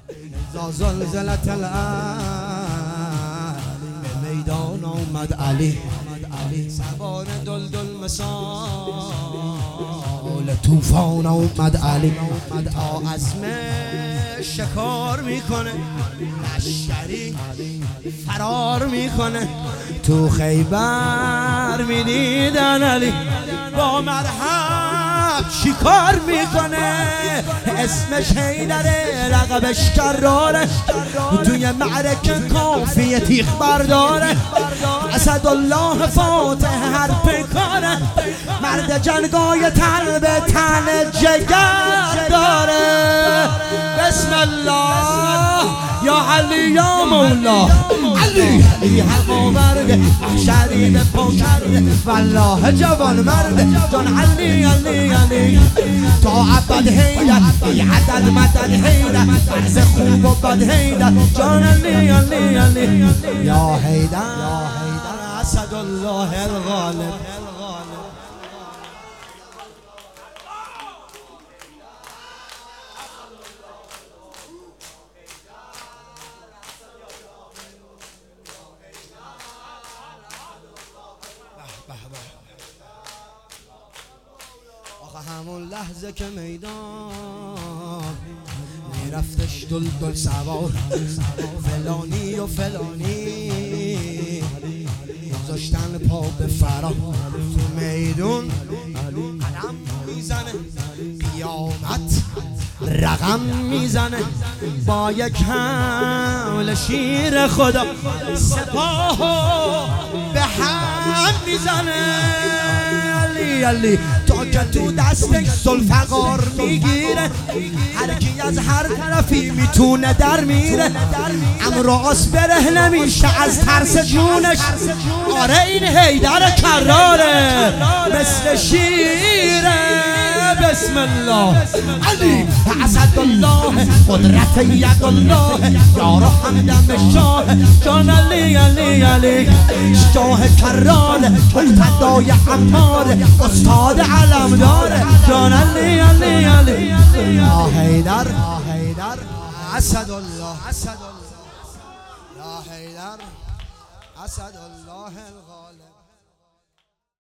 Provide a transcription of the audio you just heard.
زلزلت الارض به میدان آمد علی، سوار دلدل مثال طوفان آمد علی، تا عزم شکار میکنه، لشکری فرار میکنه. تو خیبر میدیدن علی با مرحب چیکار میکنه، اسمش حیدره رقبش کراره، توی معرکه کافی تیغ برداره، اسدالله فاتح هر پیکاره، مرد جنگای تن به تن جگر داره. بسم الله یا علی یا مولا، علی علی حق آورده، شریف پا کرده، والله جوان مرده، جان علی علی علی تا ابد حیدر، بی عدد مدد حیدر، عرض خوب و بد حیدر، جان علی علی علی یا حیدر اسدالله الغالب. آخه همون لحظه که میدان میرفتش دلدل سوار، فلانی و فلانی گذاشتن پا به فرا، تو میدون قدم میزنه، قیامت رقم میزنه، با یک حمل شیر خدا سپاهو به هم میزنه. علی علی تا که تو دستش ذوالفقار میگیره، هر کی از هر طرفی میتونه در میره، امر آس بره نمیشه از ترس جونش، آره این حیدر کراره مثل شیره. بسم الله علی اسدالله قدرت یدالله، یار همدم شاه، جان علی علی علی شاه کرار، مقتدای عمار، استاد علمدار، جان علی علی علی یا حیدر اسدالله، یا حیدر اسدالله الغالب.